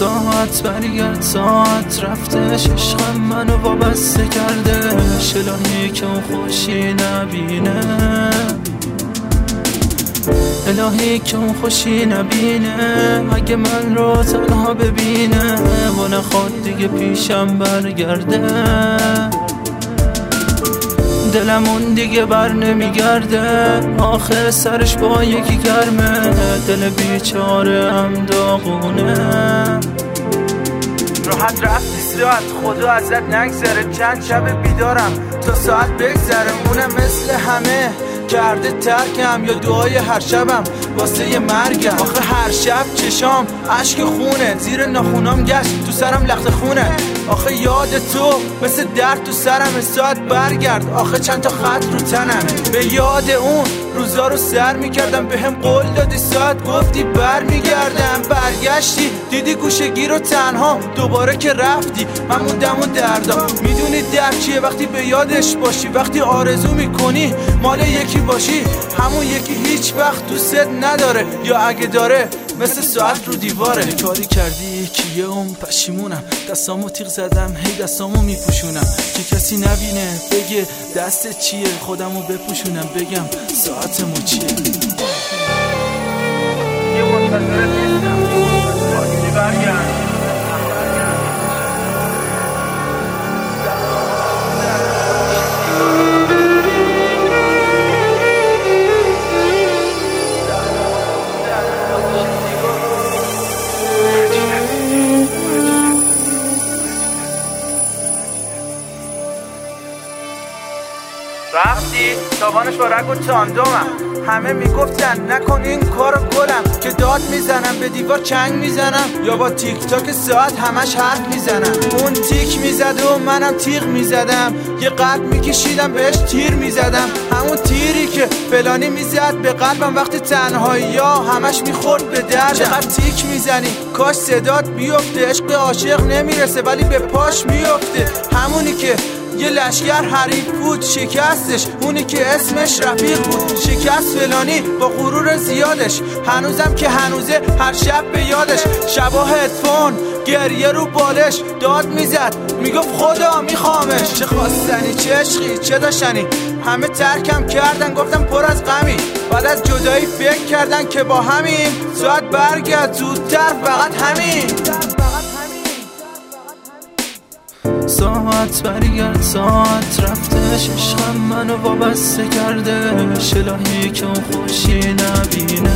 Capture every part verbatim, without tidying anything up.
ساعت برگرد ساعت رفتش، عشقم منو وابسته کرده، الهی که اون خوشی نبینه، الهی که اون خوشی نبینه، اگه من رو تنها ببینه و نخواد دیگه پیشم برگرده، دلمون دیگه بر نمیگرده، آخه سرش با یکی گرمه، دل بیچاره هم داغونه. راحت رفتی ساعت خدا ازت نگذره، چند شب بیدارم تا ساعت بگذره، اونم مثل همه کرده ترکم یا دعای هر شبم واسه یه مرگم. آخه هر شب چشام عشق خونه، زیر ناخونام گشت تو سرم لخت خونه، آخه یاد تو مثل درد تو سرم، ساعت برگرد آخه چند تا خط رو تنمه، به یاد اون روزا رو سر میکردم، به هم قول دادی ساعت گفتی بر میگردم، برگشتی دیدی گوشگیر رو تنها، دوباره که رفتی من موندم و دردم. میدونی درد چیه وقتی به یادش باشی، وقتی آرزو میکنی مال یکی باشی، همون یکی هیچ وقت دوستت نداره، یا اگه داره مثل ساعت رو دیواره. کاری کردی کیه اون پشیمونم، دستامو تیغ زدم هی دستامو میپوشونم، که کسی نبینه بگه دست چیه، خودمو بپوشونم بگم ساعتمو چیه. یه منتظرت نیستم، باید برگرد. رفتی تاوانش با رگ و تاندومم، همه میگفتن نکن این کارو گلم، که داد میزنم به دیوار چنگ میزنم، یا با تیک تاک ساعت همش حرف میزنم. اون تیک میزد و منم تیغ میزدم، یه قلب میکشیدم بهش تیر میزدم، همون تیری که فلانی میزد به قلبم وقتی تنهایی یا همش میخورد به دردم. چقدر تیک میزنی کاش صدات بیفته، عشق عاشق نمیرسه ولی به پاش میفته، همونی که یه لشگر حریف بود شکستش، اونی که اسمش رفیق بود شکست فلانی با غرور زیادش، هنوزم که هنوزه هر شب به یادش، شبا هدفون گریه رو بالش داد میزد میگفت خدا میخوامش، چه خواستنی چه عشقی چه داشتنی، همه ترکم کردن گفتم پر از غمی، بعد از جدایی فکر کردن که با همین ساعت برگرد زودتر فقط همین. ساعت برگرد ساعت رفتش، عشقم منو وابسته کرده، الهی که اون خوشی نبینه،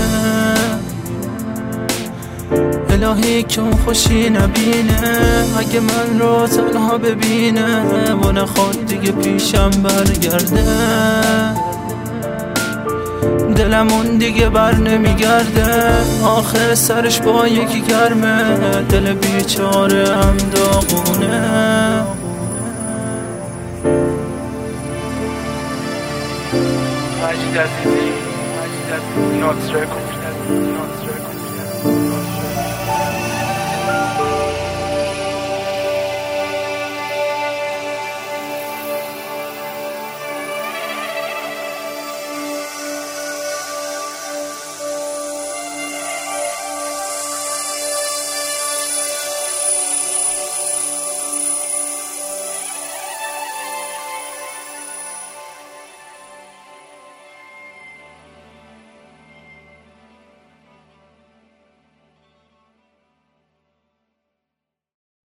الهی که اون خوشی نبینه، اگه من رو تنها ببینه و نخواد دیگه پیشم برگرده، دلمون دیگه بر نمیگرده، آخه سرش با یکی گرمه، دل بیچاره هم داغونه. مجید عزیزی، مجید عزیزی، نوت رکورد.